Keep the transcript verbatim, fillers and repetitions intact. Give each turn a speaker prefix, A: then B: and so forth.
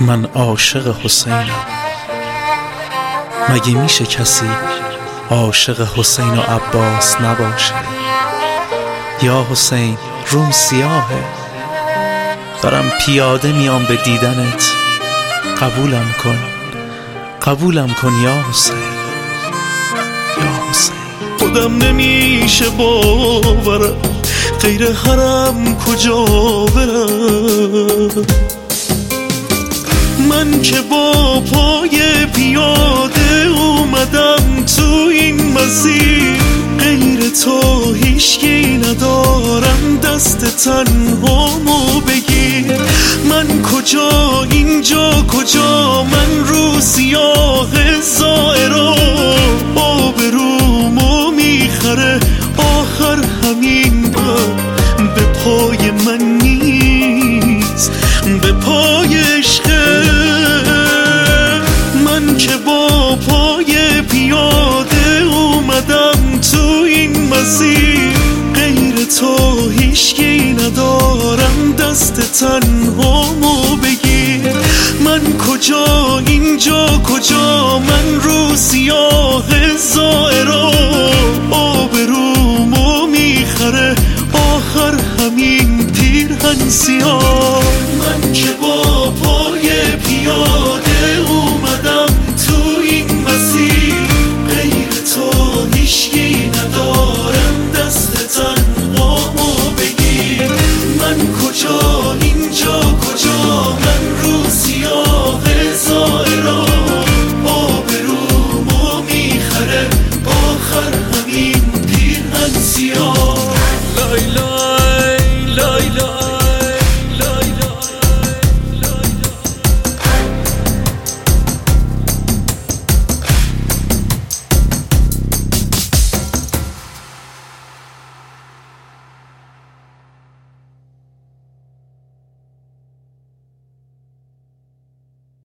A: من عاشق حسینم. مگه میشه کسی عاشق حسین و عباس نباشه؟ یا حسین روم سیاهه، دارم پیاده میام به دیدنت، قبولم کن قبولم کن یا حسین، یا حسین.
B: خودم نمیشه باورم غیر حرم کجا برم، من که با پای پیاده اومدم تو این مسیر، غیر تو هیچکی ندارم دست تنهامو بگیر. من کجا اینجا کجا، من رو سیاه زائرا، آبرومو میخره آخر همین بر به پای من نیست، به پای عشقه. من که با پای پیاده اومدم تو این مسیر، غیر تو هیچکی ندارم دست تنهامو بگیر. من کجا اینجا کجا، من رو سیاه زائرا، آبرومو میخره آخر همین پیرهن سیاه.